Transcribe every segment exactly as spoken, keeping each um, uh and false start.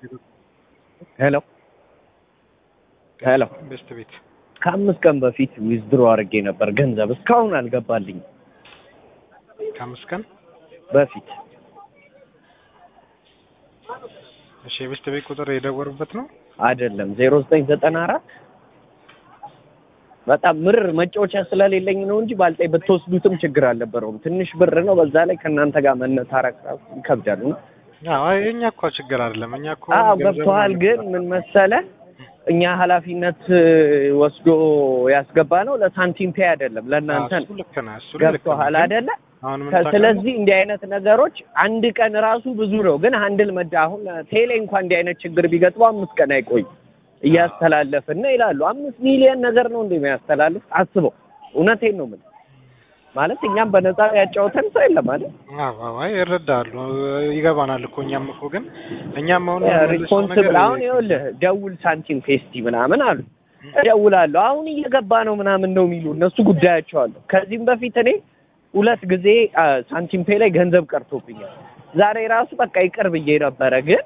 ሄሎ ሄሎ ቤስት ቤት ከአምስት ቀን በፊት ዊዝድሮ አድርጌ ነበር ገንዘብ እስካሁን አልገባልኝ። ከአምስት ቀን በፊት እሺ ቤስት ቤት ቁጥር የደወሩበት ነው አይደለም ዜሮ ዘጠኝ ዘጠና አራት በጣም ምር መጫወቻ ስለሌለኝ ነው እንጂ ባልጠይ በተወስዱትም ችግር አልነበረውም። ትንሽ ብር ነው በዛ ላይ ከናንተ ጋር መነታረቅ ይከብዳል ነው። አዎ እኛ እኮ ችግር አይደለም እኛ እኮ አዎ ገብቷል። ግን ምን መሰለ እኛ ኃላፊነት ወስዶ ያስገባ ነው ለሳንቲም ፔ አይደለም ለእናንተ ነው። እሱ ልክ ነው እሱ ልክ ነው ገብቷል አይደለ? አሁን ምን ስለዚህ እንዲህ አይነት ነገሮች አንድ ቀን ራሱ ብዙ ነው። ግን ሃንድል መዳ አሁን ቴሌ እንኳን እንዲህ አይነት ችግር ቢገጥመው አምስት ቀን አይቆይ እያስተላለፈና ይላሉ። አምስት ሚሊዮን ነገር ነው እንደሚያስተላልፍ አስበው። እውነቴን ነው ምን ማለት እኛም በነፃ ያጫውተን ሰው የለም ማለት አዎ አዎ ይረዳሉ ይገባናል እኮ እኛም እኮ ግን እኛም አሁን ሪስፖንሲብል አሁን ይኸውልህ ደውል ሳንቲም ፌስቲ ምናምን አሉ እደውላለሁ አሁን እየገባ ነው ምናምን ነው የሚሉ እነሱ ጉዳያቸው አለ። ከዚህም በፊት እኔ ሁለት ጊዜ ሳንቲም ፔ ላይ ገንዘብ ቀርቶብኛል። ዛሬ ራሱ በቃ ይቅር ብዬ ነበረ ግን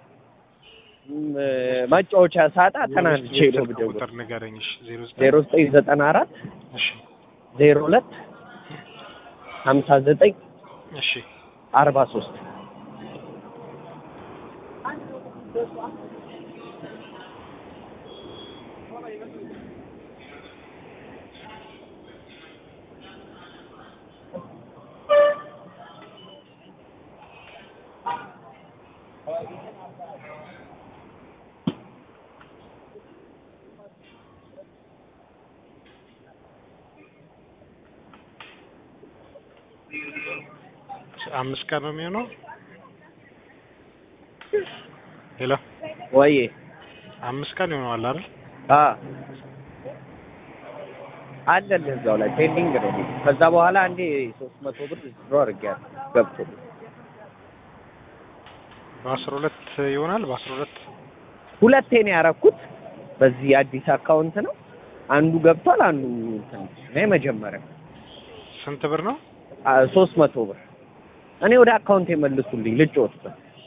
ማጫወቻ ሳጣ ተናንቼ ነው ብደውል ቁጥር ንገረኝ። እሺ ዜሮ ዘጠኝ ዘጠና አራት እሺ ዜሮ ሁለት ሀምሳ ዘጠኝ እሺ አርባ ሶስት አምስት ቀን ነው የሚሆነው። ሄሎ ወይ አምስት ቀን ይሆናል አይደል? አ አይደል እዛው ላይ ፔንዲንግ ነው። ከዛ በኋላ አንዴ ሶስት መቶ ብር ድሮ አድርጌያለሁ ገብቶ በአስራ ሁለት ይሆናል። በአስራ ሁለት ሁለቴ ነው ያደረኩት። በዚህ አዲስ አካውንት ነው አንዱ ገብቷል አንዱ እንትን ነው መጀመሪያ። ስንት ብር ነው? ሶስት መቶ ብር እኔ ወደ አካውንት የመልሱልኝ ልጮት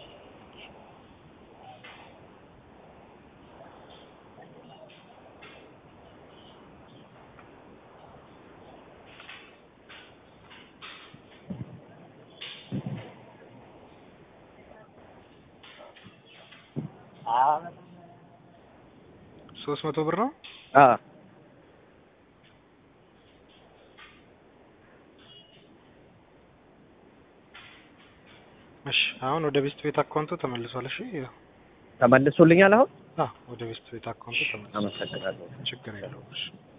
ሶስት መቶ ብር ነው። አ እሺ አሁን ወደ ቤስት ቤት አካውንቱ ተመልሷል። እሺ ተመልሶልኛል አሁን። አዎ ወደ ቤስት ቤት አካውንቱ ተመልሷል። አመሰግናለሁ። ችግር የለውም። እሺ